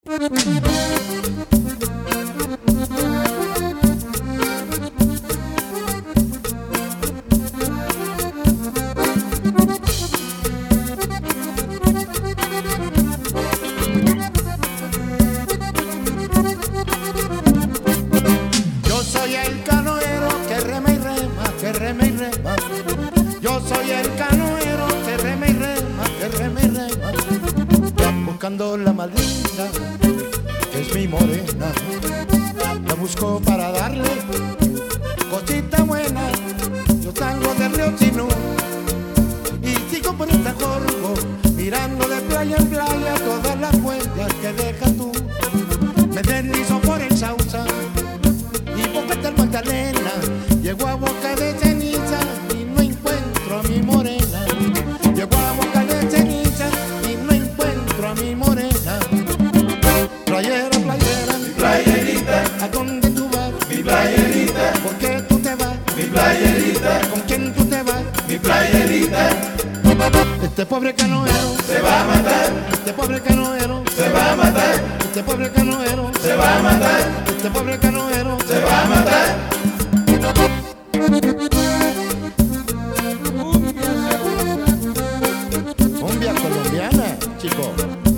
Yo soy el canoero que rema y rema, que rema y rema. Yo soy el canoero que rema y rema, que rema y rema. Buscando la madrina, que es mi morena. La busco para darle cosita buena. Yo salgo del río Chinú y sigo por este jorgo, mirando de playa en playa todas las huellas que dejas tú. Me deslizo por el Sausa y Boca del Magdalena, llego a Boca de Ceniza y no encuentro a mi morena. Llego a Boca de Ceniza y no encuentro a mi morena. Playera, playera, Mi playerita, ¿a dónde tú vas? mi playerita, ¿Por qué tú te vas? mi playerita, ¿Con quién tú te vas? mi playerita, Este pobre canoero, se va a matar, este pobre canoero, se va a matar, este pobre canoero, se va a matar, este pobre canoero. se va a matar. Cumbia colombiana, chico.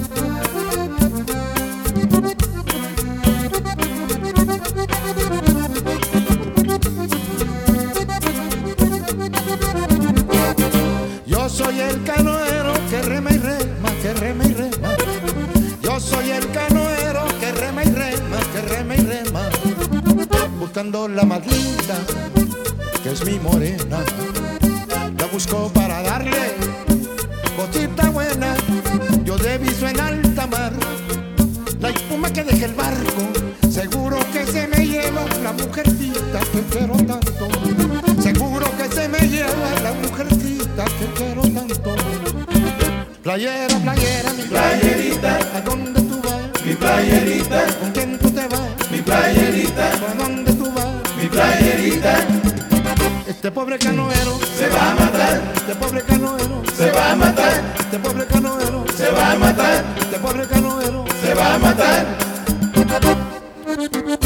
Yo soy el canoero que rema y rema, que rema y rema. Yo soy el canoero que rema y rema, que rema y rema. Buscando la madrina, que es mi morena. La busco para darle cosita buena. Yo diviso en alta mar la espuma que deja el barco. Seguro que se me lleva la mujercita que quiero tanto. Seguro que se me lleva la mujercita que quiero tanto. Playera, playera, mi Playerita, ¿a dónde tú vas? mi playerita, ¿Con quién tú te vas? mi playerita, ¿A dónde tú vas? mi playerita, Este pobre canoero, se va a matar, este pobre canoero, se va a matar, este pobre canoero, se va a matar, este pobre canoero. se va a matar.